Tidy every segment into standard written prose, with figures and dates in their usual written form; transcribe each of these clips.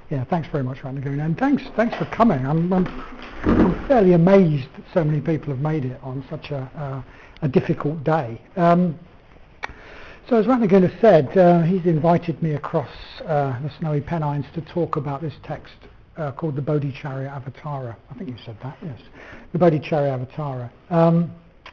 Yeah, thanks very much, Ratnaguna, and thanks for coming. I'm fairly amazed that so many people have made it on such a difficult day. So as Ratnaguna said, he's invited me across the snowy Pennines to talk about this text called the Bodhicharya-avatara. I think you said that, yes. The Bodhicharya-avatara,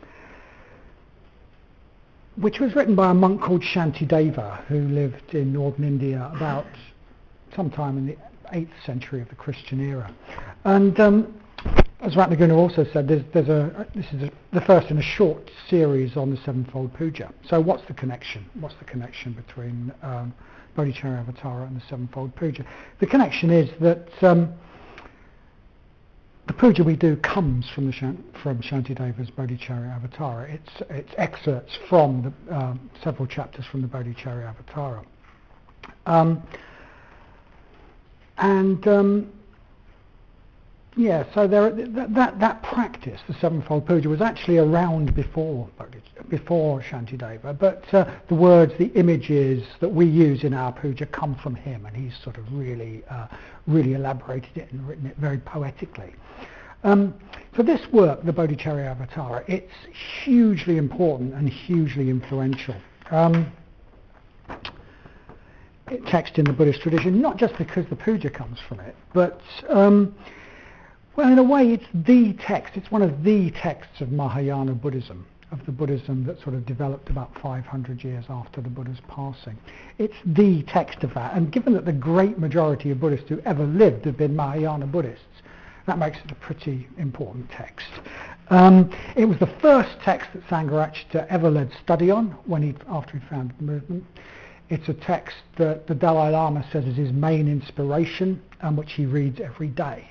which was written by a monk called Shantideva, who lived in northern India about sometime in the 8th century of the Christian era. And as Ratnaguna also said, this is the first in a short series on the Sevenfold Puja. So what's the connection? What's the connection between Bodhicharya-avatara and the Sevenfold Puja? The connection is that the puja we do comes from Shantideva's Bodhicharya-avatara. It's excerpts from the several chapters from the Bodhicharya-avatara. So that practice, the Sevenfold Puja, was actually around before Shantideva, but the words, the images that we use in our puja come from him, and he's sort of really elaborated it and written it very poetically. For this work, the Bodhicharya-avatara, it's hugely important and hugely influential. Text in the Buddhist tradition, not just because the puja comes from it, but well, in a way, it's the text. It's one of the texts of Mahayana Buddhism, of the Buddhism that sort of developed about 500 years after the Buddha's passing. It's the text of that, and given that the great majority of Buddhists who ever lived have been Mahayana Buddhists, that makes it a pretty important text. It was the first text that Sangharakshita ever led study on after he founded the movement. It's a text that the Dalai Lama says is his main inspiration, and which he reads every day.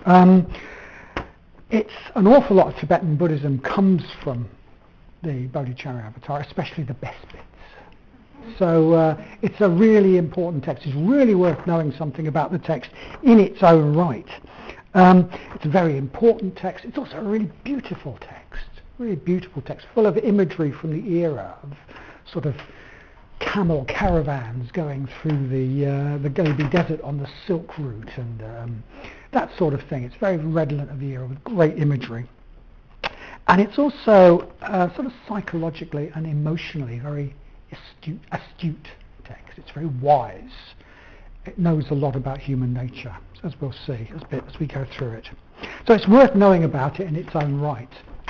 It's an awful lot of Tibetan Buddhism comes from the Bodhicharya-avatara, especially the best bits. So it's a really important text. It's really worth knowing something about the text in its own right. It's a very important text. It's also a really beautiful text, full of imagery from the era of sort of camel caravans going through the Gobi Desert on the Silk Route and that sort of thing. It's very redolent of the era with great imagery. And it's also sort of psychologically and emotionally very astute text. It's very wise. It knows a lot about human nature, as we'll see as we go through it. So it's worth knowing about it in its own right.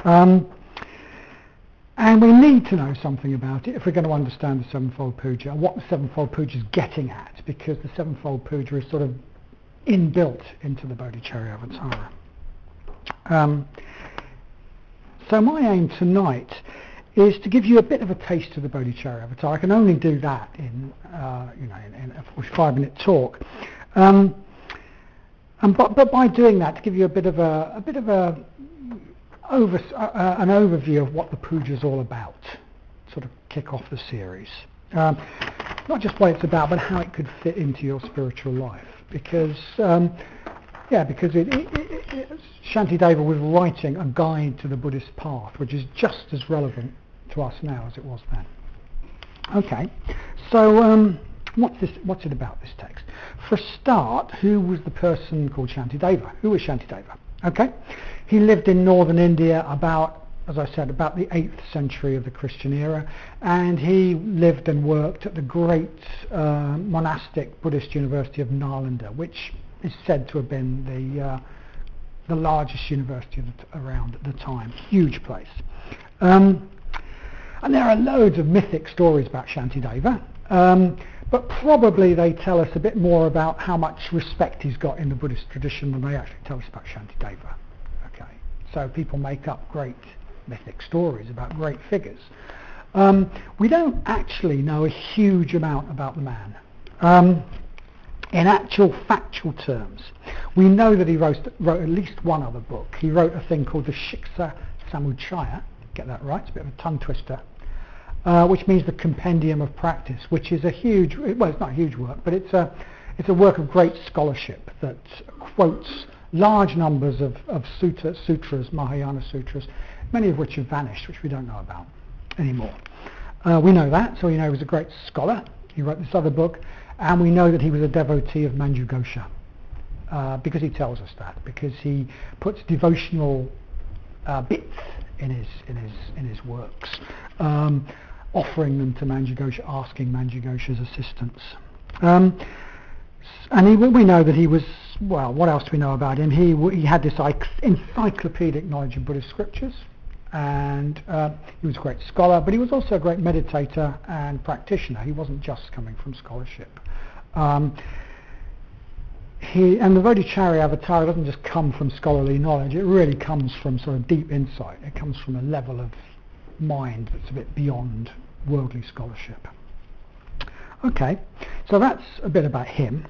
And we need to know something about it if we're going to understand the Sevenfold Puja, what the Sevenfold Puja is getting at, because the Sevenfold Puja is sort of inbuilt into the Bodhicharya-avatara. So my aim tonight is to give you a bit of a taste of the Bodhicharya-avatara. I can only do that in a 45-minute talk. But by doing that, to give you an overview of what the puja is all about, sort of kick off the series. Not just what it's about, but how it could fit into your spiritual life. Because Shantideva was writing a guide to the Buddhist path, which is just as relevant to us now as it was then. Okay, so what's it about, this text? For a start, who was the person called Shantideva? Who was Shantideva? Okay, he lived in northern India about, as I said, about the 8th century of the Christian era, and he lived and worked at the great monastic Buddhist University of Nalanda, which is said to have been the largest university around at the time. Huge place. And there are loads of mythic stories about Shantideva, but probably they tell us a bit more about how much respect he's got in the Buddhist tradition than they actually tell us about Shantideva. Okay, so people make up great mythic stories about great figures. We don't actually know a huge amount about the man. In actual factual terms, we know that he wrote at least one other book. He wrote a thing called the Shiksha Samuchaya, get that right, it's a bit of a tongue twister, which means the Compendium of Practice, which is a huge, well, it's not a huge work, but it's a work of great scholarship that quotes large numbers of sutras, Mahayana sutras, many of which have vanished, which we don't know about anymore. We know that, so we know he was a great scholar. He wrote this other book, and we know that he was a devotee of Manjughosha. because he tells us that, because he puts devotional bits in his works, offering them to Manjughosha, asking Manjughosha's assistance. And we know that he was, well, what else do we know about him? He had this encyclopedic knowledge of Buddhist scriptures, and he was a great scholar, but he was also a great meditator and practitioner. He wasn't just coming from scholarship. And the Bodhicharya Avatara doesn't just come from scholarly knowledge, it really comes from sort of deep insight. It comes from a level of mind that's a bit beyond worldly scholarship. Okay, so that's a bit about him.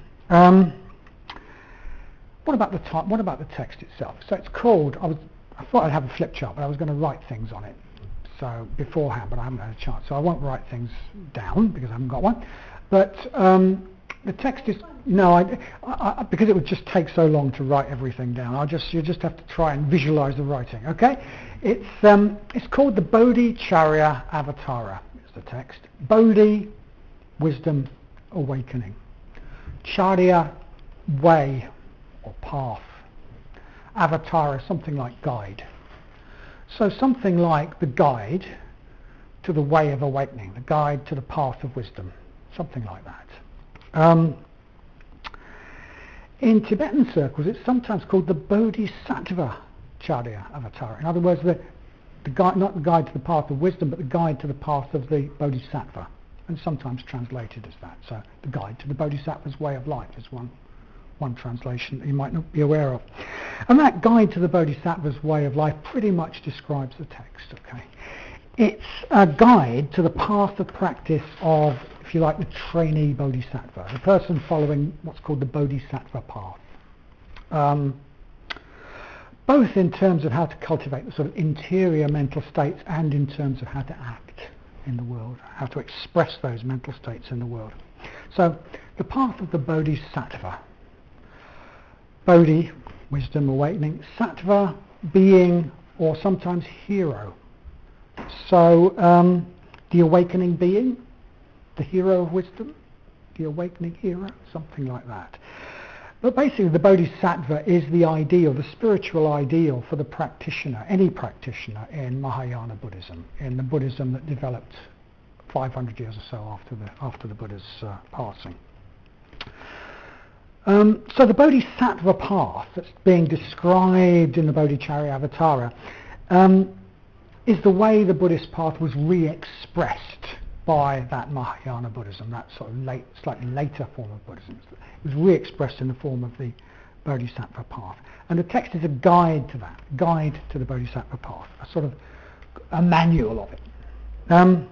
What about the text itself? So it's called, I thought I'd have a flip chart, but I was going to write things on it so beforehand, but I haven't had a chance, so I won't write things down because I haven't got one. But the text is, because it would just take so long to write everything down, you just have to try and visualize the writing, okay? It's called the Bodhicharya Avatara, is the text. Bodhi, wisdom, awakening. Charya, way or path. Avatara, something like guide. So something like the guide to the way of awakening, the guide to the path of wisdom, something like that. In Tibetan circles, it's sometimes called the Bodhisattva Charya Avatara. In other words, the guide, not the guide to the path of wisdom, but the guide to the path of the Bodhisattva, and sometimes translated as that. So the guide to the Bodhisattva's way of life is one translation that you might not be aware of. And that guide to the Bodhisattva's way of life pretty much describes the text, okay? It's a guide to the path of practice of, if you like, the trainee Bodhisattva, the person following what's called the Bodhisattva path. Both in terms of how to cultivate the sort of interior mental states and in terms of how to act in the world, how to express those mental states in the world. So the path of the Bodhisattva. Bodhi, wisdom, awakening. Sattva, being, or sometimes hero. So the awakening being, the hero of wisdom, the awakening hero, something like that. But basically the Bodhisattva is the ideal, the spiritual ideal for the practitioner, any practitioner in Mahayana Buddhism, in the Buddhism that developed 500 years or so after the Buddha's passing. So the Bodhisattva path that's being described in the Bodhicharya Avatara is the way the Buddhist path was re-expressed by that Mahayana Buddhism, that sort of slightly later form of Buddhism. It was re-expressed in the form of the Bodhisattva path. And the text is a guide to that, guide to the Bodhisattva path, a sort of a manual of it.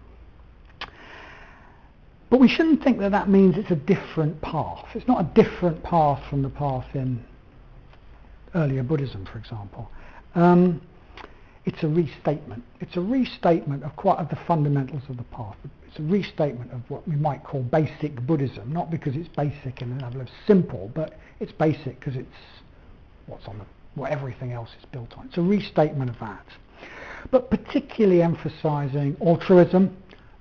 But we shouldn't think that means it's a different path. It's not a different path from the path in earlier Buddhism, for example. It's a restatement. It's a restatement of quite of the fundamentals of the path. It's a restatement of what we might call basic Buddhism, not because it's basic in the level of simple, but it's basic because it's what everything else is built on. It's a restatement of that, but particularly emphasizing altruism,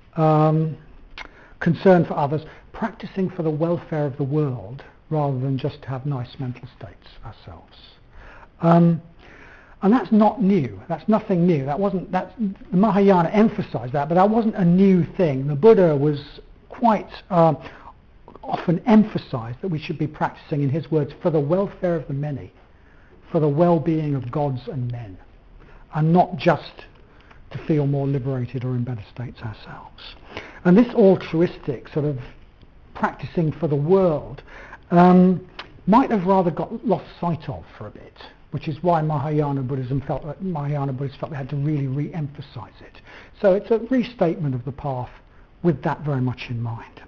concern for others, practicing for the welfare of the world rather than just to have nice mental states ourselves. And that's not new. That's nothing new. The Mahayana emphasized that, but that wasn't a new thing. The Buddha was quite often emphasized that we should be practicing, in his words, for the welfare of the many, for the well-being of gods and men, and not just to feel more liberated or in better states ourselves. And this altruistic sort of practicing for the world might have rather got lost sight of for a bit, which is why Mahayana Buddhists felt they had to really re-emphasize it. So it's a restatement of the path with that very much in mind.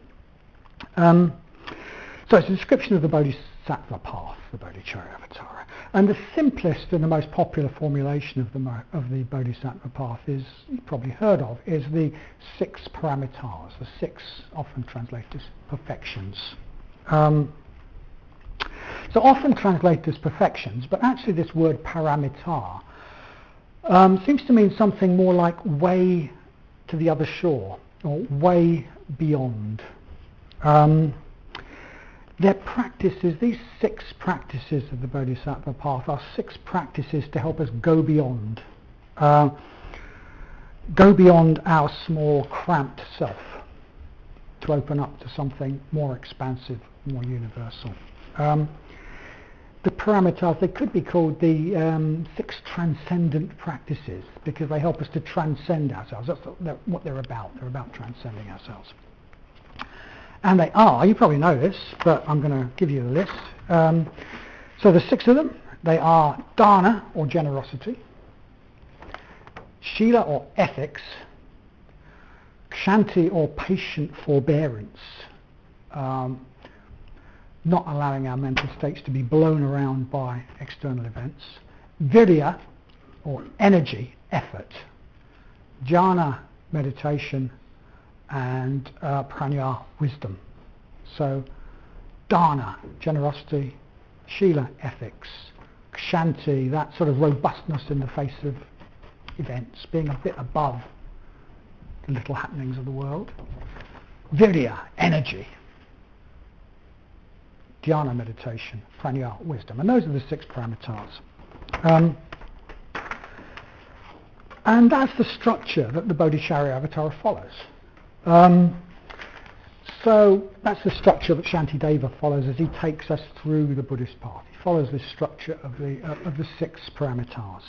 So it's a description of the Bodhisattva path, the Bodhicharya Avatara. And the simplest and the most popular formulation of the Bodhisattva path is, you've probably heard of, is the 6 paramitas, the 6, often translated as perfections. So often translated as perfections, but actually this word paramita seems to mean something more like way to the other shore, or way beyond. their practices, these 6 practices of the Bodhisattva path are 6 practices to help us go beyond. Go beyond our small, cramped self to open up to something more expansive, more universal. The paramitas, they could be called the 6 transcendent practices because they help us to transcend ourselves. That's what they're about. They're about transcending ourselves. And they are, you probably know this, but I'm going to give you the list. So the 6 of them, they are dana, or generosity, shila, or ethics, kshanti, or patient forbearance, not allowing our mental states to be blown around by external events, virya, or energy, effort, jhana, meditation, and prajna, wisdom. So dana, generosity, shila, ethics, kshanti, that sort of robustness in the face of events, being a bit above the little happenings of the world, virya, energy, dhyana, meditation, prajna, wisdom. And those are the 6 paramitas. And that's the structure that the Bodhisattva follows. So that's the structure that Shantideva follows as he takes us through the Buddhist path. He follows this structure of the 6 paramitas,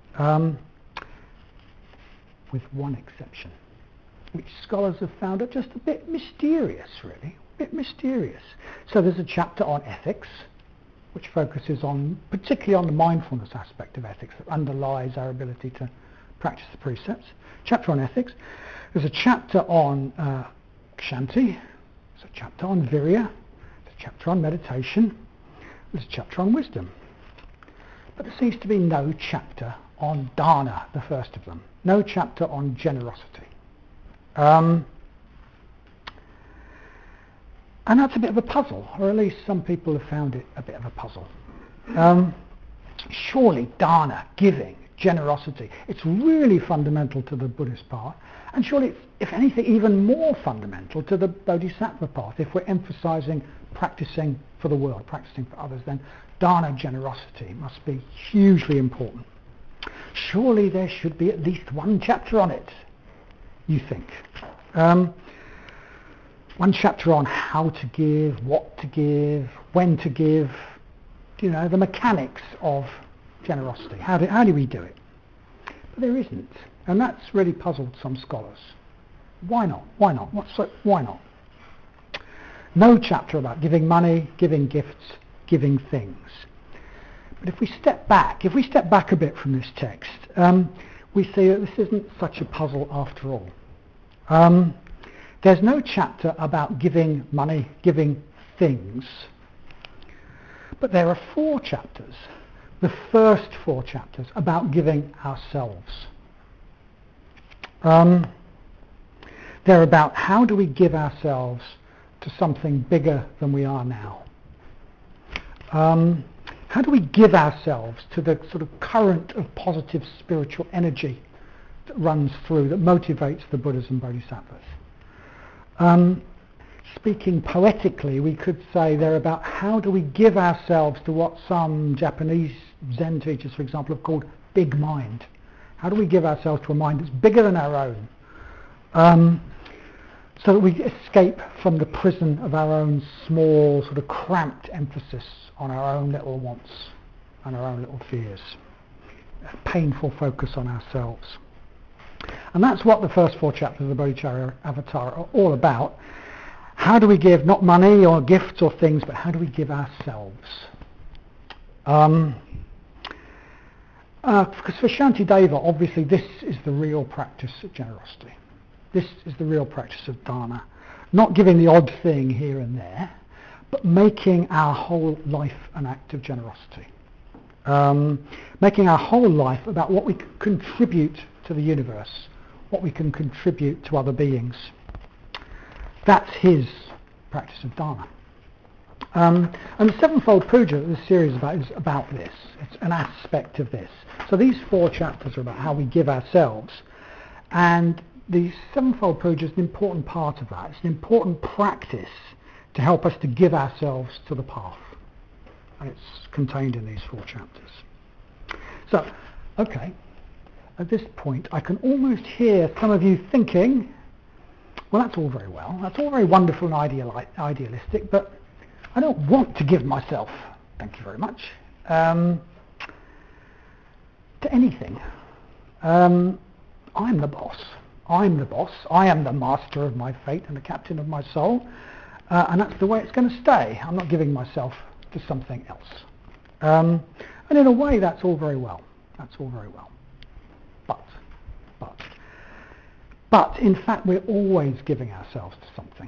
with one exception, which scholars have found it just a bit mysterious, really, a bit mysterious. So there's a chapter on ethics, which focuses on, particularly on the mindfulness aspect of ethics that underlies our ability to practice the precepts. Chapter on ethics. There's a chapter on kshanti. There's a chapter on virya. There's a chapter on meditation. There's a chapter on wisdom. But there seems to be no chapter on dana, the first of them. No chapter on generosity. And that's a bit of a puzzle, or at least some people have found it a bit of a puzzle. Surely dana, giving, generosity, it's really fundamental to the Buddhist path, and surely it's, if anything, even more fundamental to the Bodhisattva path. If we're emphasizing practicing for the world, practicing for others, then dana, generosity, must be hugely important. Surely there should be at least one chapter on it, you think. One chapter on how to give, what to give, when to give, the mechanics of generosity. How do we do it? But there isn't, and that's really puzzled some scholars. Why not? Why not? Why not? No chapter about giving money, giving gifts, giving things. But if we step back a bit from this text, we see that this isn't such a puzzle after all. There's no chapter about giving money, giving things, but there are 4 chapters, the first 4 chapters, about giving ourselves. They're about how do we give ourselves to something bigger than we are now. How do we give ourselves to the sort of current of positive spiritual energy that runs through, that motivates the Buddhas and Bodhisattvas? Speaking poetically, we could say they're about how do we give ourselves to what some Japanese Zen teachers, for example, have called big mind. How do we give ourselves to a mind that's bigger than our own, so that we escape from the prison of our own small, sort of cramped emphasis on our own little wants and our own little fears, a painful focus on ourselves. And that's what the first 4 chapters of the Bodhicharya Avatar are all about. How do we give, not money or gifts or things, but how do we give ourselves? Because for Shantideva, obviously this is the real practice of generosity. This is the real practice of dana. Not giving the odd thing here and there, but making our whole life an act of generosity. Making our whole life about what we can contribute to the universe, what we can contribute to other beings. That's his practice of dana. And the Sevenfold Puja that this series is about this. It's an aspect of this. So these 4 chapters are about how we give ourselves, and the Sevenfold Puja is an important part of that. It's an important practice to help us to give ourselves to the path. And it's contained in these 4 chapters. So, okay, at this point I can almost hear some of you thinking, well, that's all very well, that's all very wonderful and idealistic, but I don't want to give myself, thank you very much, to anything. I'm the boss. I am the master of my fate and the captain of my soul, and that's the way it's going to stay. I'm not giving myself to something else. And in a way, that's all very well. But in fact, we're always giving ourselves to something.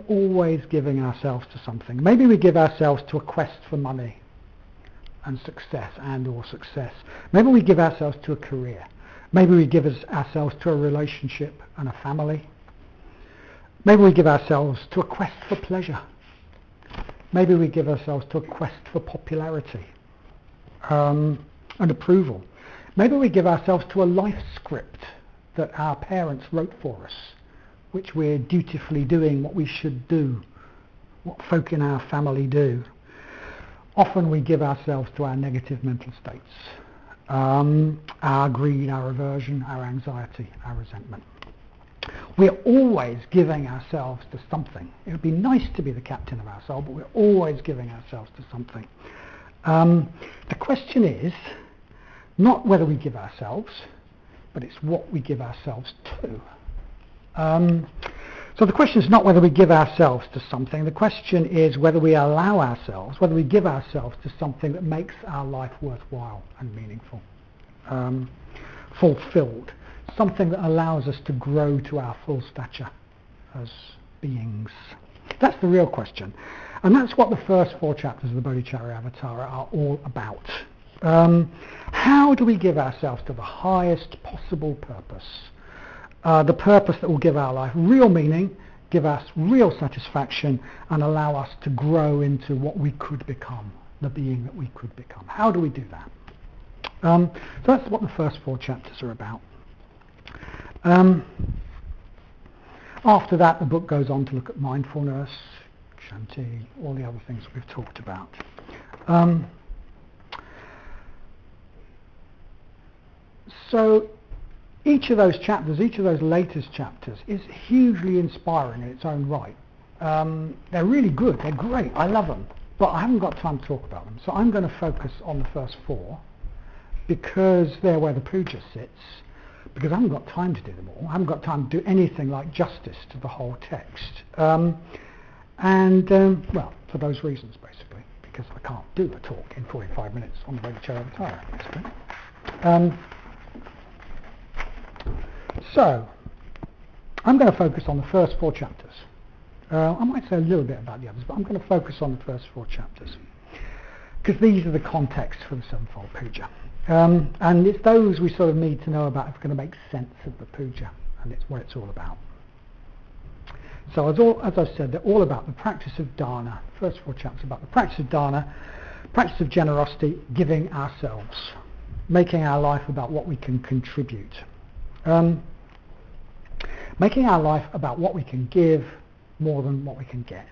Maybe we give ourselves to a quest for money and success. Maybe we give ourselves to a career. Maybe we give ourselves to a relationship and a family. Maybe we give ourselves to a quest for pleasure. Maybe we give ourselves to a quest for popularity and approval. Maybe we give ourselves to a life script that our parents wrote for us, which we're dutifully doing what we should do, what folk in our family do. Often we give ourselves to our negative mental states, our greed, our aversion, our anxiety, our resentment. We're always giving ourselves to something. It would be nice to be the captain of our soul, but we're always giving ourselves to something. The question is not whether we give ourselves, but it's what we give ourselves to. So the question is not whether we give ourselves to something. The question is whether we allow ourselves, whether we give ourselves to something that makes our life worthwhile and meaningful, fulfilled, something that allows us to grow to our full stature as beings. That's the real question. And that's what the first 4 chapters of the Bodhicharyavatara are all about. How do we give ourselves to the highest possible purpose? The purpose that will give our life real meaning, give us real satisfaction, and allow us to grow into what we could become, the being that we could become. How do we do that? So that's what the first 4 chapters are about. After that, the book goes on to look at mindfulness, Shanti, all the other things we've talked about. So each of those chapters, each of those latest chapters, is hugely inspiring in its own right. They're really good, they're great, I love them, but I haven't got time to talk about them. So I'm going to focus on the first 4, because they're where the puja sits, because I haven't got time to do them all. I haven't got time to do anything like justice to the whole text. Well, for those reasons, basically, because I can't do a talk in 45 minutes on the Bodhicharyavatara, basically. So, I'm going to focus on the first 4 chapters. I might say a little bit about the others, but I'm going to focus on the first 4 chapters, because these are the context for the Sevenfold Puja. And it's those we sort of need to know about if we're going to make sense of the puja, and it's what it's all about. So as I said, they're all about the practice of dana. The first 4 chapters about the practice of dana, practice of generosity, giving ourselves, making our life about what we can contribute. Making our life about what we can give more than what we can get.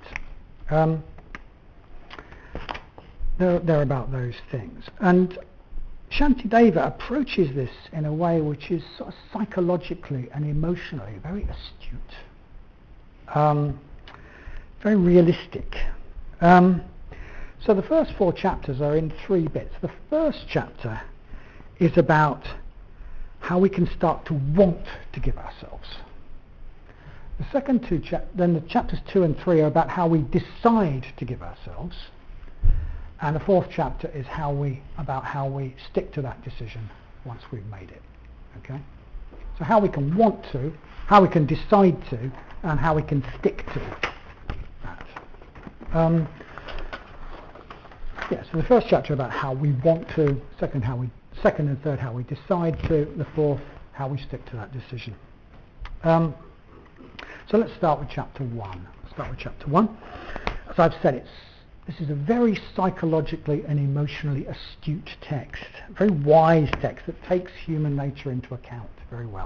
They're about those things. And Shantideva approaches this in a way which is sort of psychologically and emotionally very astute, very realistic. So the first 4 chapters are in 3 bits. The first chapter is about how we can start to want to give ourselves. The second 2 then the chapters 2 and 3 are about how we decide to give ourselves. And the 4th chapter is about how we stick to that decision once we've made it. Okay? So how we can want to, how we can decide to, and how we can stick to that. So the first chapter about how we want to, second and third how we decide to, the 4th how we stick to that decision. So let's start with chapter 1. As I've said, this is a very psychologically and emotionally astute text, a very wise text that takes human nature into account very well.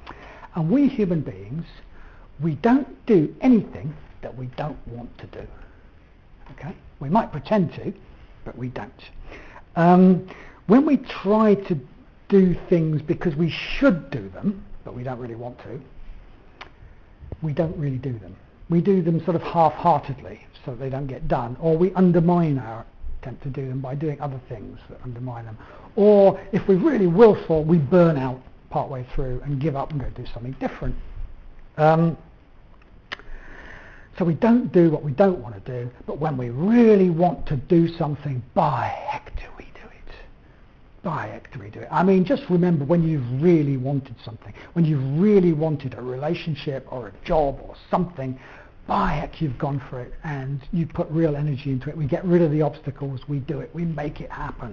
And we human beings, we don't do anything that we don't want to do. Okay, we might pretend to, but we don't. When we try to do things because we should do them, but we don't really want to, we don't really do them. We do them sort of half-heartedly so that they don't get done, or we undermine our attempt to do them by doing other things that undermine them. Or if we're really willful, we burn out partway through and give up and go do something different. So we don't do what we don't want to do, but when we really want to do something, by heck do we do it. By heck do we do it. I mean, just remember when you've really wanted something, when you've really wanted a relationship or a job or something, by heck you've gone for it and you put real energy into it. We get rid of the obstacles, we do it, we make it happen.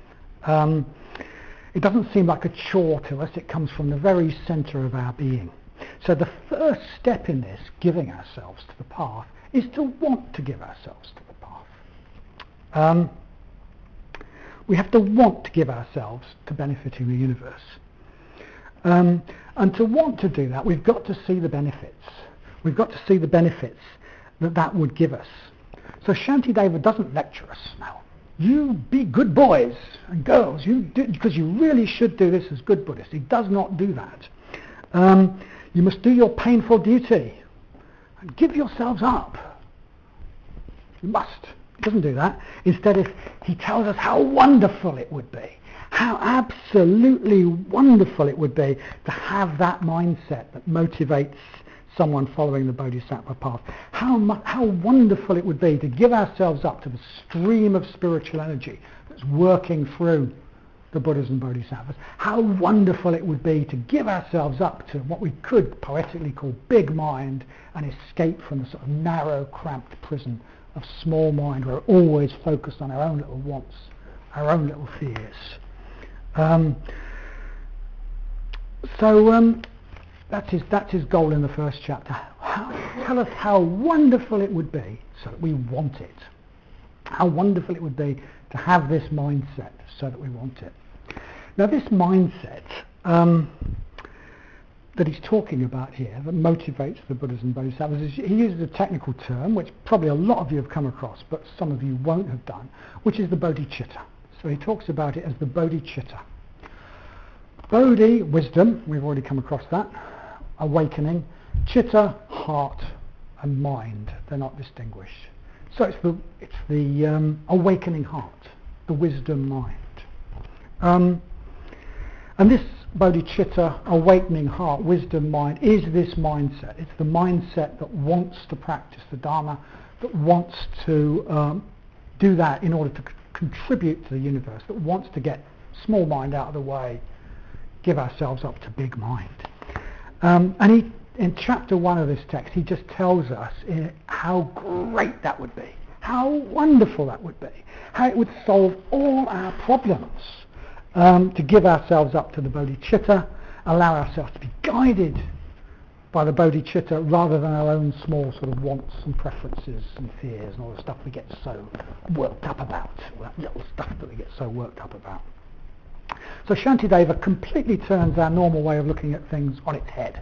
It doesn't seem like a chore to us, it comes from the very centre of our being. So the first step in this, giving ourselves to the path, is to want to give ourselves to the path. We have to want to give ourselves to benefiting the universe. And to want to do that, we've got to see the benefits. We've got to see the benefits that would give us. So Shantideva doesn't lecture us now. You be good boys and girls, you do, because you really should do this as good Buddhists. He does not do that. You must do your painful duty and give yourselves up. You must. He doesn't do that. Instead, he tells us how wonderful it would be, how absolutely wonderful it would be to have that mindset that motivates someone following the Bodhisattva path. How wonderful it would be to give ourselves up to the stream of spiritual energy that's working through the Buddhas and Bodhisattvas. How wonderful it would be to give ourselves up to what we could poetically call big mind and escape from the sort of narrow, cramped prison of small mind where we're always focused on our own little wants, our own little fears. That's his goal in the first chapter. Tell us how wonderful it would be so that we want it. How wonderful it would be to have this mindset so that we want it. Now this mindset that he's talking about here, that motivates the Buddhas and Bodhisattvas, he uses a technical term which probably a lot of you have come across, but some of you won't have done, which is the bodhicitta. So he talks about it as the bodhicitta. Bodhi, wisdom, we've already come across that. Awakening. Chitta, heart and mind. They're not distinguished. So it's the awakening heart, the wisdom mind. And this bodhicitta, awakening heart, wisdom mind, is this mindset. It's the mindset that wants to practice the Dharma, that wants to do that in order to contribute to the universe, that wants to get small mind out of the way, give ourselves up to big mind. And in chapter 1 of this text, he just tells us how great that would be, how wonderful that would be, how it would solve all our problems, to give ourselves up to the bodhicitta, allow ourselves to be guided by the bodhicitta rather than our own small sort of wants and preferences and fears and all the stuff we get so worked up about, all that little stuff that we get so worked up about. So Shantideva completely turns our normal way of looking at things on its head.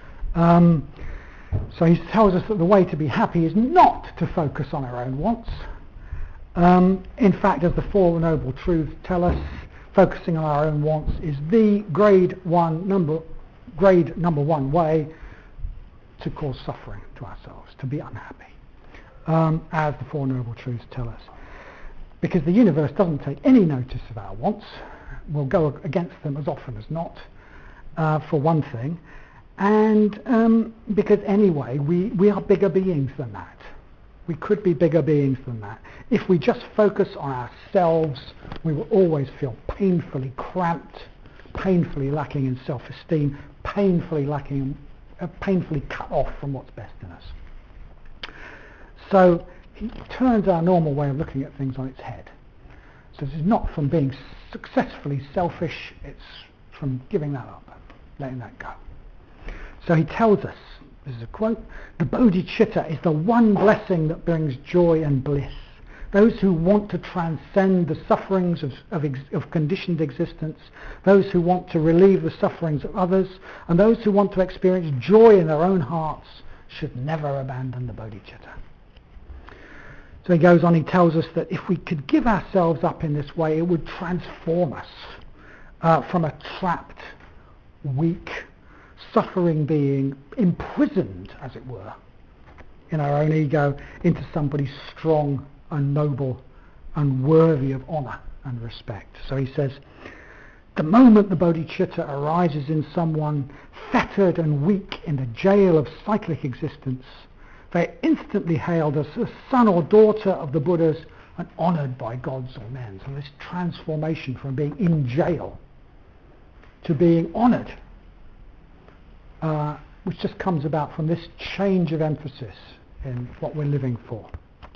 So he tells us that the way to be happy is not to focus on our own wants. In fact, as the Four Noble Truths tell us, focusing on our own wants is the grade number one way to cause suffering to ourselves, to be unhappy, as the Four Noble Truths tell us. Because the universe doesn't take any notice of our wants. We'll go against them as often as not, for one thing, and because anyway we are bigger beings than that. We could be bigger beings than that. If we just focus on ourselves, we will always feel painfully cramped, painfully lacking in self-esteem, painfully cut off from what's best in us. So he turns our normal way of looking at things on its head. So this is not from being successfully selfish, it's from giving that up, letting that go. So he tells us, this is a quote, the bodhicitta is the one blessing that brings joy and bliss. Those who want to transcend the sufferings of conditioned existence, those who want to relieve the sufferings of others, and those who want to experience joy in their own hearts should never abandon the bodhicitta. So he goes on, he tells us that if we could give ourselves up in this way, it would transform us from a trapped, weak, suffering being, imprisoned, as it were, in our own ego, into somebody strong and noble and worthy of honour and respect. So he says, the moment the bodhicitta arises in someone fettered and weak in the jail of cyclic existence, they are instantly hailed as a son or daughter of the Buddhas and honoured by gods or men. So this transformation from being in jail to being honoured, which just comes about from this change of emphasis in what we're living for.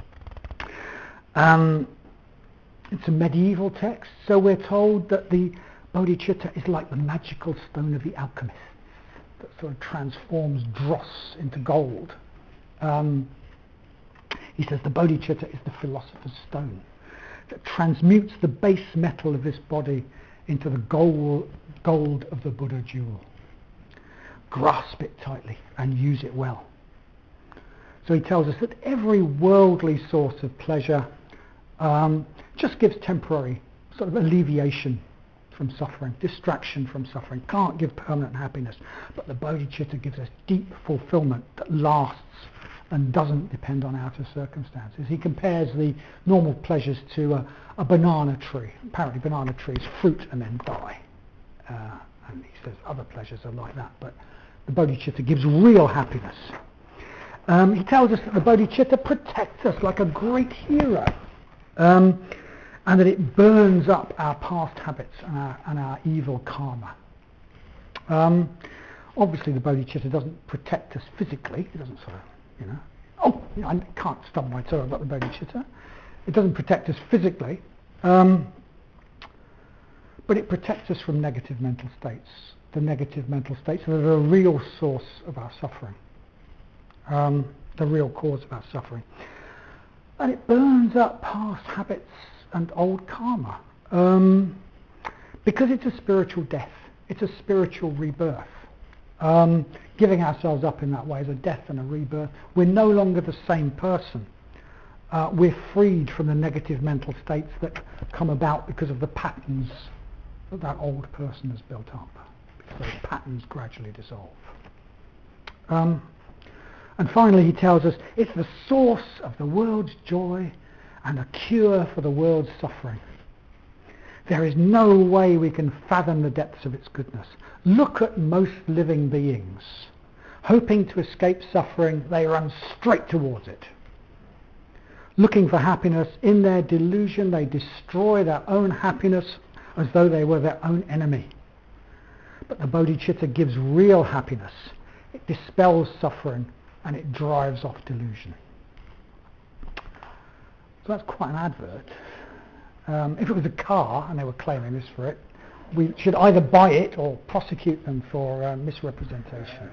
It's a medieval text, so we're told that the bodhicitta is like the magical stone of the alchemists that sort of transforms dross into gold. He says the bodhicitta is the philosopher's stone that transmutes the base metal of this body into the gold of the Buddha jewel. Grasp it tightly and use it well. So he tells us that every worldly source of pleasure just gives temporary sort of alleviation from suffering, distraction from suffering, can't give permanent happiness, but the bodhicitta gives us deep fulfillment that lasts and doesn't depend on outer circumstances. He compares the normal pleasures to a banana tree. Apparently banana trees fruit and then die. And he says other pleasures are like that, but the bodhicitta gives real happiness. He tells us that the bodhicitta protects us like a great hero, and that it burns up our past habits and our evil karma. Obviously the bodhicitta doesn't protect us physically. It doesn't sort of, I can't stub my toe about the bodhicitta. It doesn't protect us physically, but it protects us from negative mental states. The negative mental states are the real source of our suffering, the real cause of our suffering. And it burns up past habits and old karma, because it's a spiritual death. It's a spiritual rebirth. Giving ourselves up in that way is a death and a rebirth. We're no longer the same person. We're freed from the negative mental states that come about because of the patterns that old person has built up. Because those patterns gradually dissolve. And finally he tells us it's the source of the world's joy and a cure for the world's suffering. There is no way we can fathom the depths of its goodness. Look at most living beings. Hoping to escape suffering, they run straight towards it. Looking for happiness, in their delusion they destroy their own happiness as though they were their own enemy. But the bodhicitta gives real happiness. It dispels suffering and it drives off delusion. So that's quite an advert. If it was a car and they were claiming this for it, we should either buy it or prosecute them for misrepresentation.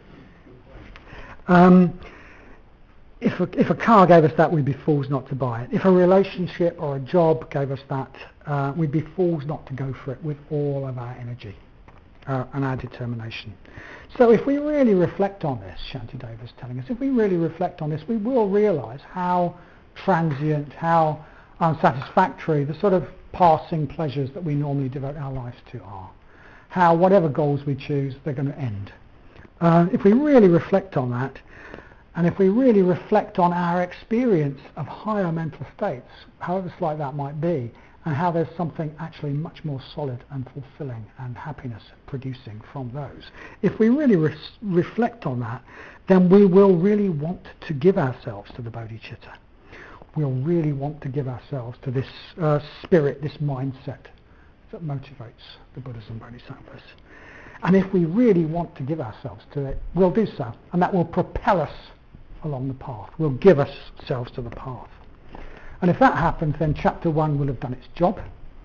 If a car gave us that, we'd be fools not to buy it. If a relationship or a job gave us that, we'd be fools not to go for it with all of our energy and our determination. So if we really reflect on this, Shantideva is telling us, if we really reflect on this, we will realise how transient, how unsatisfactory the sort of passing pleasures that we normally devote our lives to are. How whatever goals we choose, they're going to end. If we really reflect on that, and if we really reflect on our experience of higher mental states, however slight that might be, and how there's something actually much more solid and fulfilling and happiness producing from those. If we really reflect on that, then we will really want to give ourselves to the bodhicitta. We'll really want to give ourselves to this spirit, this mindset that motivates the Buddhas and Bodhisattvas. And if we really want to give ourselves to it, we'll do so. And that will propel us along the path. We'll give ourselves to the path. And if that happens, then chapter 1 will have done its job.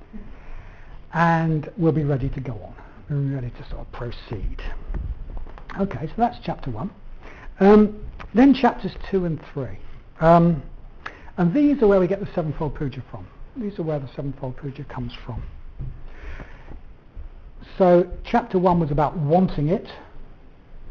And we'll be ready to go on. We'll be ready to sort of proceed. Okay, so that's chapter 1. Then chapters 2 and 3. And these are where we get the Sevenfold Puja from. These are where the Sevenfold Puja comes from. So chapter 1 was about wanting it.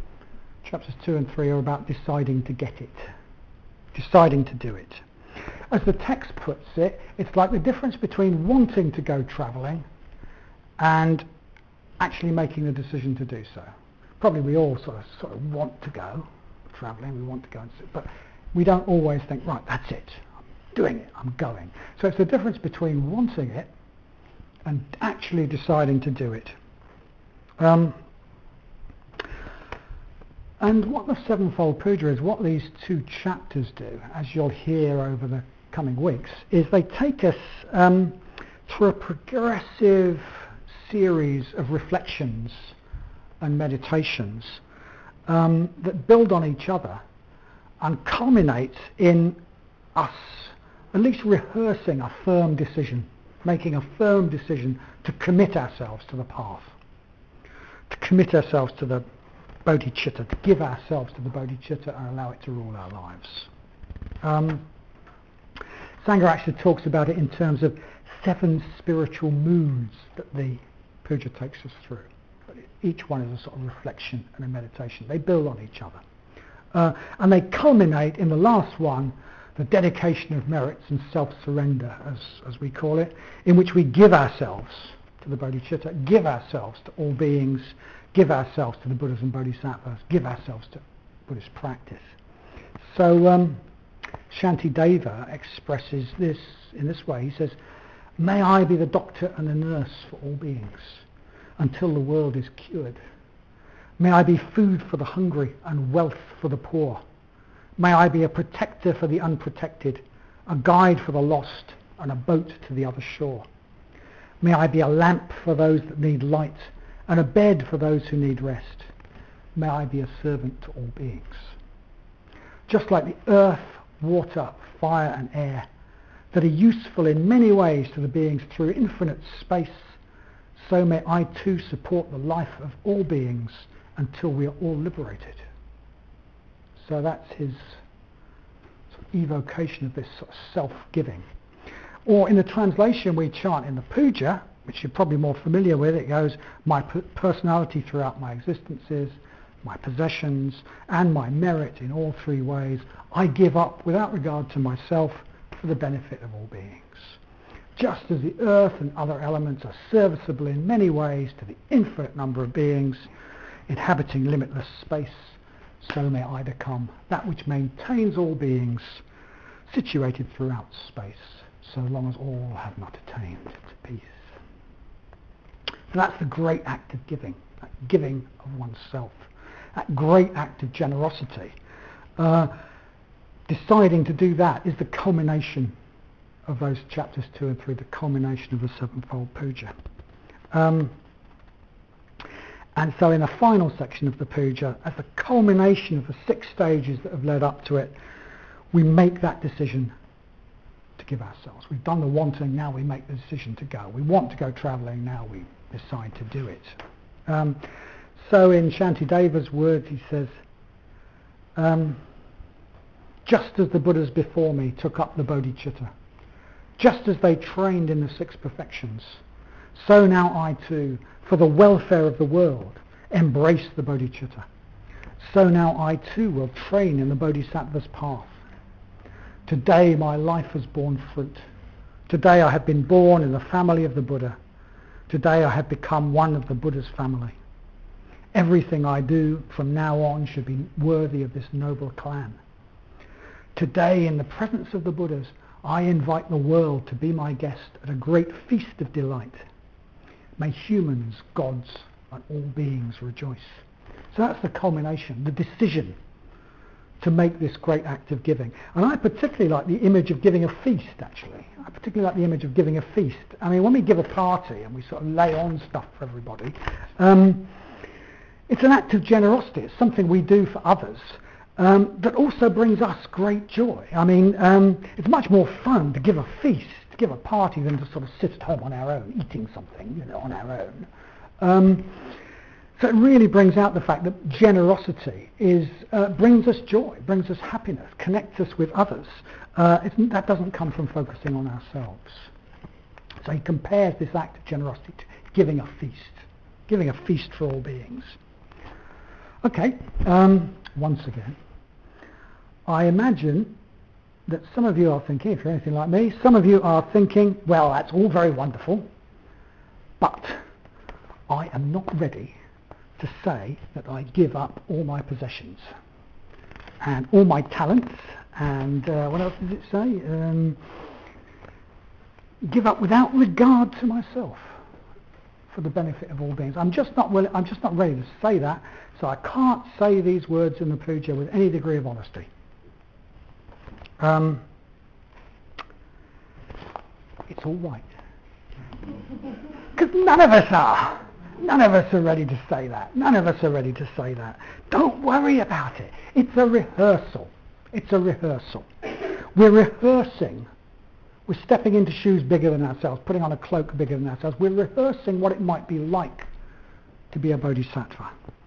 Chapters 2 and 3 are about deciding to get it. Deciding to do it. As the text puts it, it's like the difference between wanting to go travelling and actually making the decision to do so. Probably we all sort of want to go travelling, we want to go and sit, but we don't always think, right, that's it, I'm doing it, I'm going. So it's the difference between wanting it and actually deciding to do it. And what the Sevenfold Puja is, what these two chapters do, as you'll hear over the coming weeks, is they take us through a progressive series of reflections and meditations that build on each other and culminate in us at least rehearsing a firm decision, making a firm decision to commit ourselves to the path, to commit ourselves to the bodhicitta, to give ourselves to the bodhicitta and allow it to rule our lives. Sangha actually talks about it in terms of 7 spiritual moods that the puja takes us through. Each one is a sort of reflection and a meditation. They build on each other. And they culminate in the last one, the dedication of merits and self-surrender, as we call it, in which we give ourselves to the bodhicitta, give ourselves to all beings, give ourselves to the Buddhas and Bodhisattvas, give ourselves to Buddhist practice. So Shantideva expresses this in this way. He says, may I be the doctor and the nurse for all beings until the world is cured. May I be food for the hungry and wealth for the poor. May I be a protector for the unprotected, a guide for the lost and a boat to the other shore. May I be a lamp for those that need light and a bed for those who need rest. May I be a servant to all beings. Just like the earth, water, fire and air that are useful in many ways to the beings through infinite space, so may I too support the life of all beings until we are all liberated. So that's his sort of evocation of this sort of self-giving. Or in the translation we chant in the puja, which you're probably more familiar with, it goes, my personality throughout my existences, my possessions, and my merit in all 3 ways, I give up without regard to myself for the benefit of all beings. Just as the earth and other elements are serviceable in many ways to the infinite number of beings inhabiting limitless space, so may I become that which maintains all beings situated throughout space, so long as all have not attained to peace. So that's the great act of giving, that giving of oneself, that great act of generosity. Deciding to do that is the culmination of those chapters 2 and 3, the culmination of the Sevenfold Puja. And so in the final section of the puja, as the culmination of the 6 stages that have led up to it, we make that decision to give ourselves. We've done the wanting, now we make the decision to go. We want to go travelling, now we decide to do it. So in Shantideva's words he says, just as the Buddhas before me took up the bodhicitta, just as they trained in the 6 perfections, so now I too, for the welfare of the world, embrace the bodhicitta. So now I too will train in the bodhisattva's path. Today my life has borne fruit. Today I have been born in the family of the Buddha. Today I have become one of the Buddha's family. Everything I do from now on should be worthy of this noble clan. Today, in the presence of the Buddhas, I invite the world to be my guest at a great feast of delight. May humans, gods, and all beings rejoice. So that's the culmination, the decision to make this great act of giving. And I particularly like the image of giving a feast, actually. I particularly like the image of giving a feast. I mean, when we give a party and we sort of lay on stuff for everybody, it's an act of generosity. It's something we do for others that also brings us great joy. I mean, it's much more fun to give a feast, to give a party, than to sort of sit at home on our own, eating something, on our own. So it really brings out the fact that generosity brings us joy, brings us happiness, connects us with others. That doesn't come from focusing on ourselves. So he compares this act of generosity to giving a feast for all beings. Okay, once again, I imagine that some of you are thinking, if you're anything like me, some of you are thinking, well, that's all very wonderful, but I am not ready to say that I give up all my possessions and all my talents, and what else does it say? Give up without regard to myself for the benefit of all beings. I'm just not ready to say that, so I can't say these words in the puja with any degree of honesty. It's all right, because none of us are. None of us are ready to say that. None of us are ready to say that. Don't worry about it. It's a rehearsal. It's a rehearsal. We're rehearsing. We're stepping into shoes bigger than ourselves, putting on a cloak bigger than ourselves. We're rehearsing what it might be like to be a bodhisattva.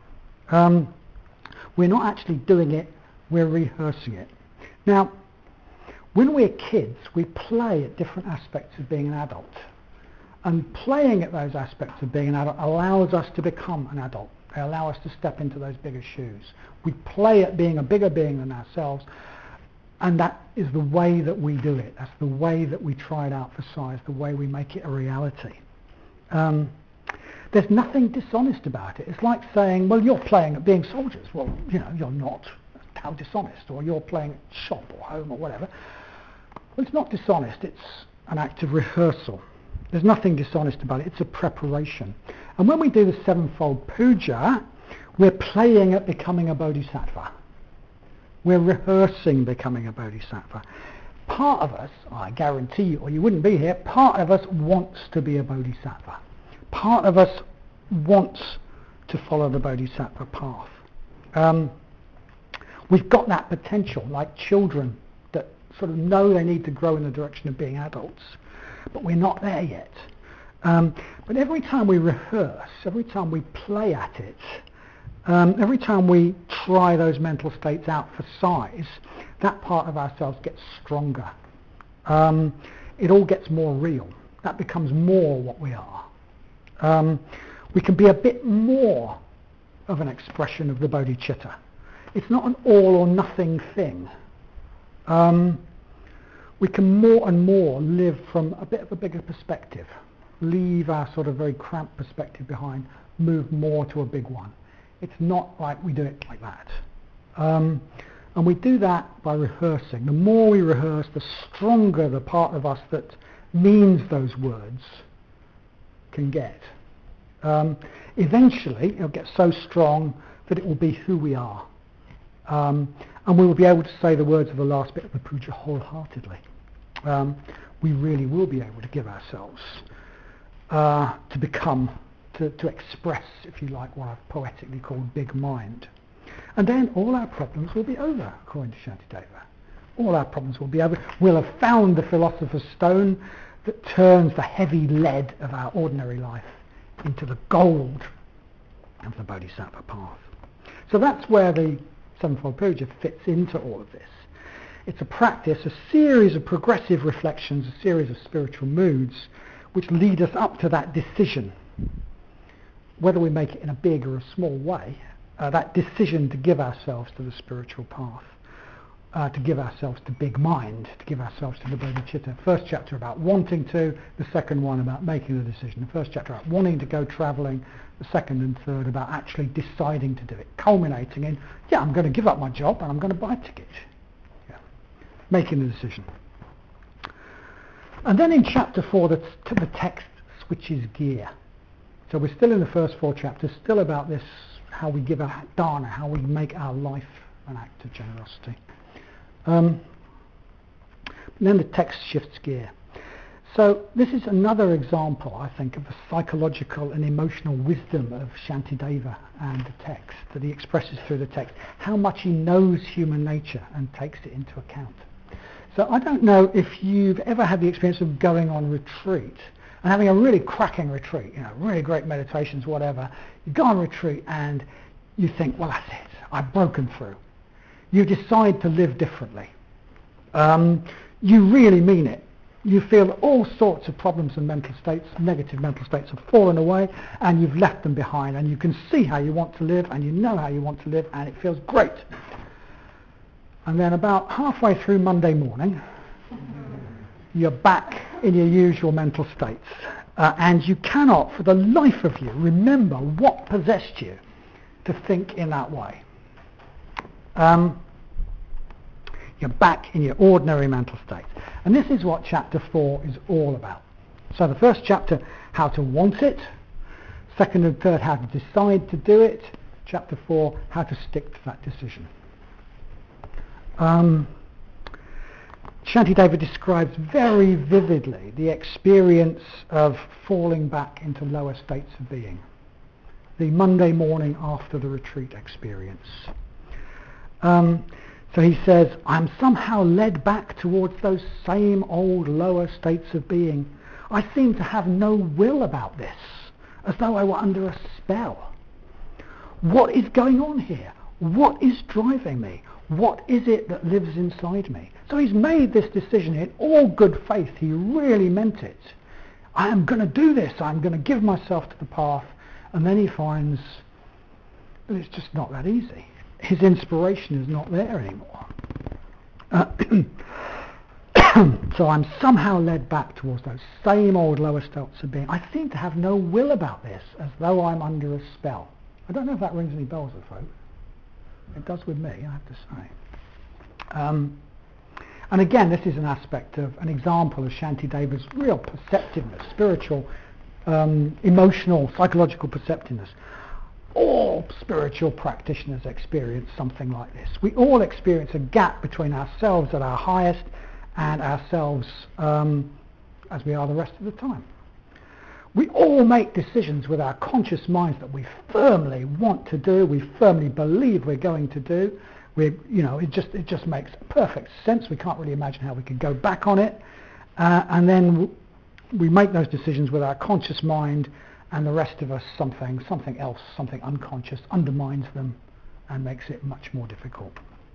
We're not actually doing it, we're rehearsing it. Now, when we're kids, we play at different aspects of being an adult. And playing at those aspects of being an adult allows us to become an adult. They allow us to step into those bigger shoes. We play at being a bigger being than ourselves, and that is the way that we do it. That's the way that we try it out for size, the way we make it a reality. There's nothing dishonest about it. It's like saying, well, you're playing at being soldiers. Well, you're not. How dishonest. Or you're playing at shop or home or whatever. Well, it's not dishonest. It's an act of rehearsal. There's nothing dishonest about it. It's a preparation. And when we do the sevenfold puja, we're playing at becoming a bodhisattva. We're rehearsing becoming a bodhisattva. Part of us, I guarantee you, or you wouldn't be here, part of us wants to be a bodhisattva. Part of us wants to follow the bodhisattva path. We've got that potential, like children that sort of know they need to grow in the direction of being adults. But we're not there yet. But every time we rehearse, every time we play at it, every time we try those mental states out for size, that part of ourselves gets stronger. It all gets more real. That becomes more what we are. We can be a bit more of an expression of the bodhicitta. It's not an all or nothing thing. We can more and more live from a bit of a bigger perspective, leave our sort of very cramped perspective behind, move more to a big one. It's not like we do it like that. And we do that by rehearsing. The more we rehearse, the stronger the part of us that means those words can get. Eventually, it'll get so strong that it will be who we are. And we will be able to say the words of the last bit of the puja wholeheartedly. We really will be able to give ourselves to become, to express, if you like, what I've poetically called big mind. And then all our problems will be over, according to Shantideva. All our problems will be over. We'll have found the philosopher's stone that turns the heavy lead of our ordinary life into the gold of the bodhisattva path. So that's where the sevenfold puja fits into all of this. It's a practice, a series of progressive reflections, a series of spiritual moods which lead us up to that decision, whether we make it in a big or a small way, that decision to give ourselves to the spiritual path, to give ourselves to big mind, to give ourselves to the bodhicitta. First chapter about wanting to, the second one about making the decision. The first chapter about wanting to go travelling, the second and third about actually deciding to do it, culminating in, I'm going to give up my job and I'm going to buy a ticket. Making the decision. And then in chapter 4, the text switches gear. So we're still in the first 4 chapters, still about this, how we give our dana, how we make our life an act of generosity. And then the text shifts gear. So this is another example, I think, of the psychological and emotional wisdom of Shantideva and the text, that he expresses through the text, how much he knows human nature and takes it into account. So I don't know if you've ever had the experience of going on retreat and having a really cracking retreat, really great meditations, whatever. You go on retreat and you think, well, that's it, I've broken through. You decide to live differently. You really mean it. You feel that all sorts of problems and mental states, negative mental states, have fallen away and you've left them behind, and you can see how you want to live and you know how you want to live and it feels great. And then about halfway through Monday morning, you're back in your usual mental states. And you cannot, for the life of you, remember what possessed you to think in that way. You're back in your ordinary mental state. And this is what chapter 4 is all about. So the first chapter, how to want it. Second and third, how to decide to do it. Chapter 4, how to stick to that decision. Shanti David describes very vividly the experience of falling back into lower states of being. The Monday morning after the retreat experience. So he says, I'm somehow led back towards those same old lower states of being. I seem to have no will about this, as though I were under a spell. What is going on here? What is driving me? What is it that lives inside me? So he's made this decision in all good faith. He really meant it. I am going to do this. I'm going to give myself to the path. And then he finds that it's just not that easy. His inspiration is not there anymore. So I'm somehow led back towards those same old lower states of being. I seem to have no will about this, as though I'm under a spell. I don't know if that rings any bells with folk. It does with me, I have to say. And again, this is an aspect of an example of Shanti David's real perceptiveness, spiritual, emotional, psychological perceptiveness. All spiritual practitioners experience something like this. We all experience a gap between ourselves at our highest and ourselves as we are the rest of the time. We all make decisions with our conscious minds that we firmly want to do, we firmly believe we're going to do. It just makes perfect sense. We can't really imagine how we could go back on it. And then we make those decisions with our conscious mind, and the rest of us, something else, something unconscious, undermines them and makes it much more difficult.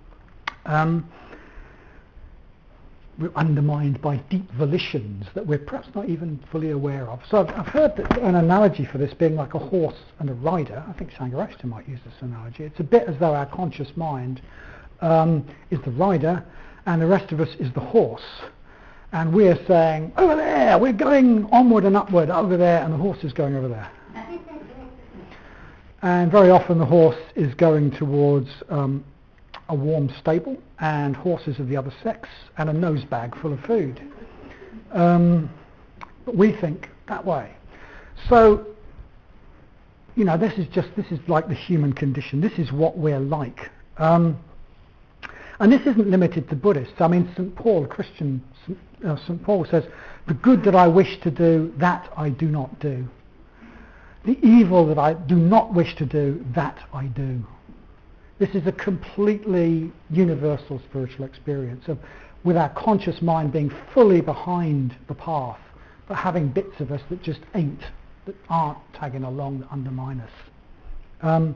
We're undermined by deep volitions that we're perhaps not even fully aware of. So I've heard an analogy for this being like a horse and a rider. I think Sangharashta might use this analogy. It's a bit as though our conscious mind is the rider and the rest of us is the horse. And we're saying, over there, we're going onward and upward over there, and the horse is going over there. And very often the horse is going towards a warm stable and horses of the other sex and a nose bag full of food. But we think that way. So, this is like the human condition. This is what we're like. And this isn't limited to Buddhists. I mean, St. Paul says, the good that I wish to do, that I do not do. The evil that I do not wish to do, that I do. This is a completely universal spiritual experience of, with our conscious mind being fully behind the path, but having bits of us that just ain't, that aren't tagging along, that undermine us.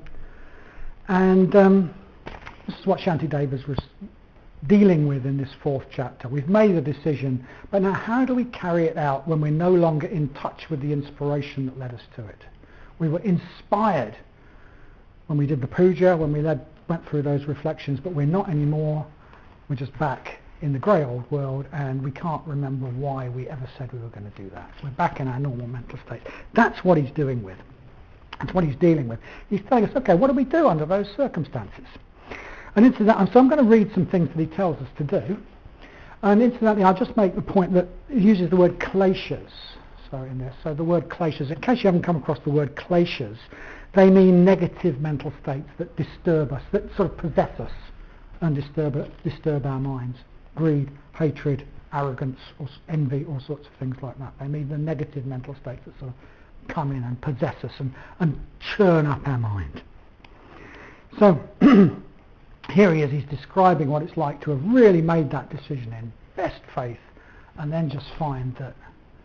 This is what Shanti Davis was dealing with in this fourth chapter. We've made a decision, but now how do we carry it out when we're no longer in touch with the inspiration that led us to it? We were inspired when we did the puja, when we went through those reflections, but we're not anymore. We're just back in the grey old world, and we can't remember why we ever said we were going to do that. We're back in our normal mental state. That's what he's doing with. That's what he's dealing with. He's telling us, okay, what do we do under those circumstances? And incidentally, so I'm going to read some things that he tells us to do. And incidentally, I'll just make the point that he uses the word kleshas. So the word kleshas, in case you haven't come across the word kleshas, they mean negative mental states that disturb us, that sort of possess us and disturb our minds. Greed, hatred, arrogance, or envy, all sorts of things like that. They mean the negative mental states that sort of come in and possess us and churn up our mind. So here he is, he's describing what it's like to have really made that decision in best faith and then just find that,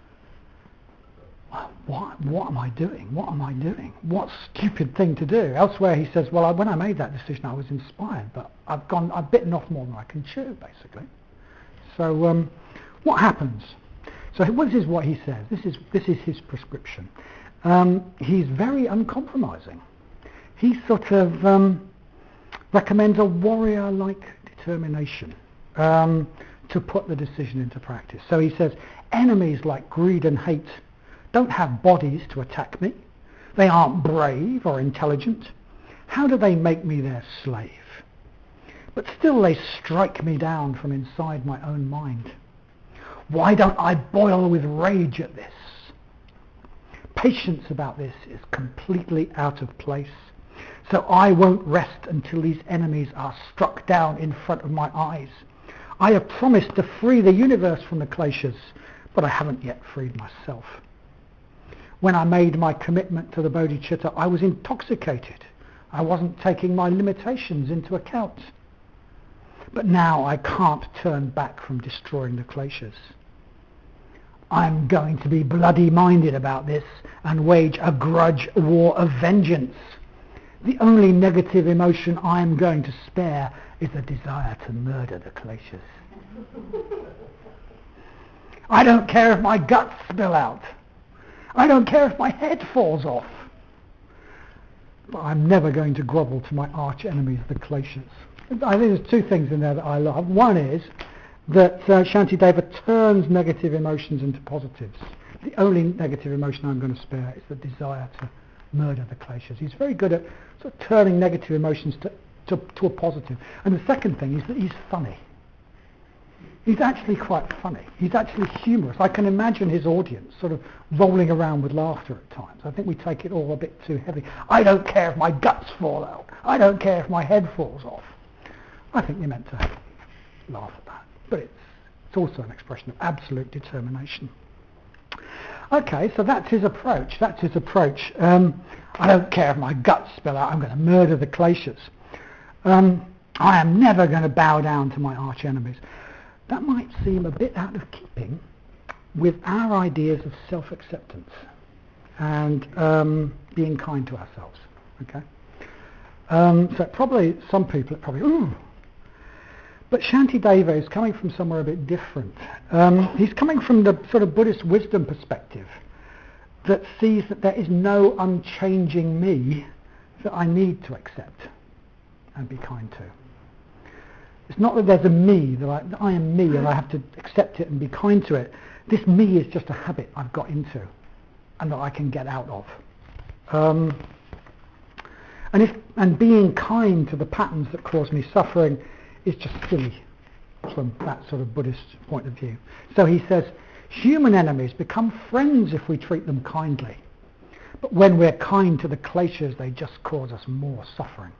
what am I doing? What am I doing? What stupid thing to do? Elsewhere he says, well, when I made that decision I was inspired, but I've bitten off more than I can chew, basically. So what happens? So this is what he says. This is his prescription. He's very uncompromising. He sort of recommends a warrior-like determination to put the decision into practice. So he says, enemies like greed and hate don't have bodies to attack me. They aren't brave or intelligent. How do they make me their slave? But still they strike me down from inside my own mind. Why don't I boil with rage at this? Patience about this is completely out of place. So I won't rest until these enemies are struck down in front of my eyes. I have promised to free the universe from the Kleshas, but I haven't yet freed myself. When I made my commitment to the bodhicitta, I was intoxicated. I wasn't taking my limitations into account. But now I can't turn back from destroying the Kleshas. I'm going to be bloody-minded about this and wage a grudge war of vengeance. The only negative emotion I'm going to spare is the desire to murder the Kleshas. I don't care if my guts spill out. I don't care if my head falls off. But I'm never going to grovel to my arch enemies, the Kleshas. I think there's two things in there that I love. One is that Shantideva turns negative emotions into positives. The only negative emotion I'm going to spare is the desire to murder the Kleshas. He's very good at sort of turning negative emotions to a positive. And the second thing is that he's funny. He's actually quite funny. He's actually humorous. I can imagine his audience sort of rolling around with laughter at times. I think we take it all a bit too heavy. I don't care if my guts fall out. I don't care if my head falls off. I think you're meant to laugh at that. But it's also an expression of absolute determination. Okay, so that's his approach. I don't care if my guts spill out. I'm going to murder the Kleshas. I am never going to bow down to my arch enemies. That might seem a bit out of keeping with our ideas of self-acceptance and being kind to ourselves. Okay, so probably some people are probably ooh. But Shantideva is coming from somewhere a bit different. He's coming from the sort of Buddhist wisdom perspective that sees that there is no unchanging me that I need to accept and be kind to. It's not that there's a me, that I am me and I have to accept it and be kind to it. This me is just a habit I've got into and that I can get out of. And being kind to the patterns that cause me suffering is just silly from that sort of Buddhist point of view. So he says, human enemies become friends if we treat them kindly. But when we're kind to the Kleshas, they just cause us more suffering.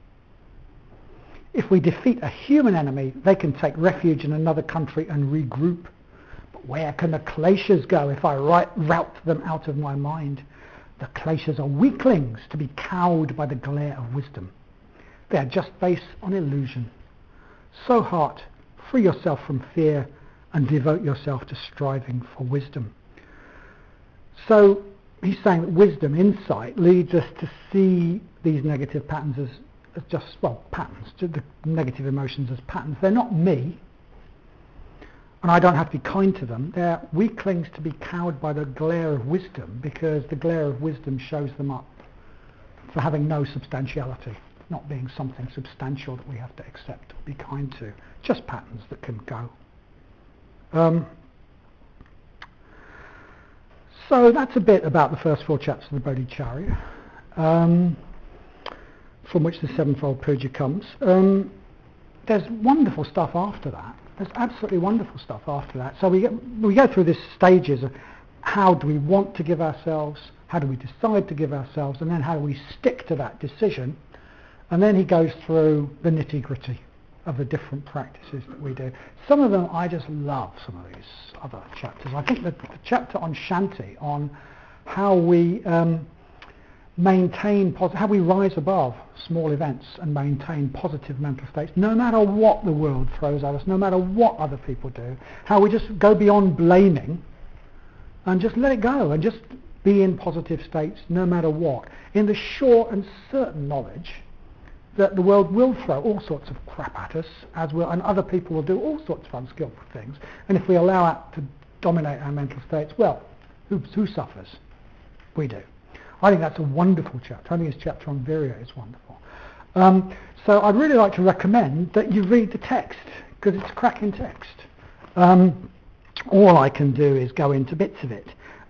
If we defeat a human enemy, they can take refuge in another country and regroup. But where can the Kleshas go if I rout them out of my mind? The Kleshas are weaklings to be cowed by the glare of wisdom. They are just based on illusion. So heart, free yourself from fear and devote yourself to striving for wisdom. So he's saying that wisdom, insight, leads us to see these negative patterns as just, well, patterns, to the negative emotions as patterns. They're not me, and I don't have to be kind to them. They're weaklings to be cowed by the glare of wisdom, because the glare of wisdom shows them up for having no substantiality, not being something substantial that we have to accept or be kind to, just patterns that can go. So that's a bit about the first 4 chapters of the Bodhicharya, from which the sevenfold puja comes. There's wonderful stuff after that. There's absolutely wonderful stuff after that. So we go through these stages of how do we want to give ourselves, how do we decide to give ourselves, and then how do we stick to that decision. And then he goes through the nitty-gritty of the different practices that we do. Some of them I just love, some of these other chapters. I think the chapter on Shanti, on how we maintain, how we rise above small events and maintain positive mental states, no matter what the world throws at us, no matter what other people do, how we just go beyond blaming and just let it go and just be in positive states no matter what, in the sure and certain knowledge that the world will throw all sorts of crap at us, and other people will do all sorts of unskillful things, and if we allow that to dominate our mental states, well, who suffers? We do. I think that's a wonderful chapter. I think his chapter on Virya is wonderful. So I'd really like to recommend that you read the text, because it's cracking text. All I can do is go into bits of it.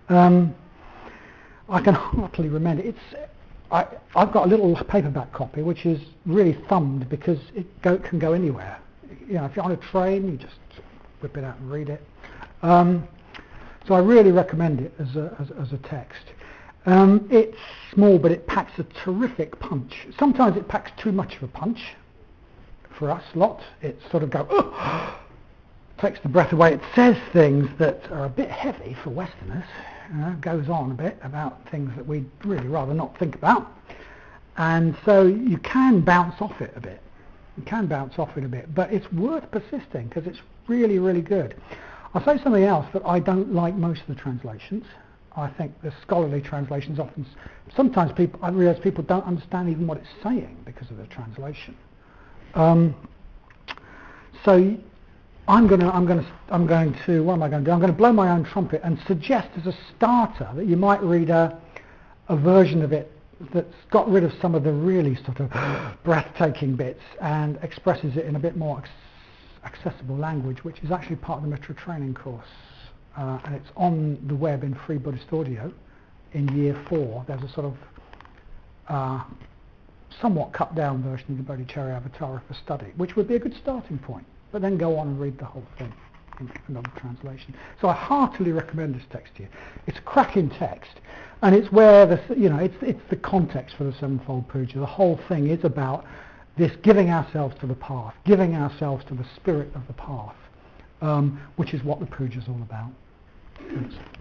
I can heartily recommend it. I've got a little paperback copy which is really thumbed because it can go anywhere. You know, if you're on a train, you just whip it out and read it. So I really recommend it as a text. It's small, but it packs a terrific punch. Sometimes it packs too much of a punch. For us lot, it sort of takes the breath away. It says things that are a bit heavy for Westerners. Goes on a bit about things that we'd really rather not think about, and so you can bounce off it a bit. But it's worth persisting because it's really, really good. I'll say something else that I don't like most of the translations. I think the scholarly translations sometimes I realise people don't understand even what it's saying because of the translation. So I'm going to what am I going to do? I'm going to blow my own trumpet and suggest as a starter that you might read a version of it that's got rid of some of the really sort of breathtaking bits and expresses it in a bit more accessible language, which is actually part of the Metro training course. And it's on the web in Free Buddhist Audio in year 4. There's a sort of somewhat cut down version of the Bodhicharya Avatara for study, which would be a good starting point. But then go on and read the whole thing in another translation. So I heartily recommend this text to you. It's a cracking text, and it's where it's the context for the Sevenfold Puja. The whole thing is about this giving ourselves to the path, giving ourselves to the spirit of the path, which is what the puja is all about. Thanks.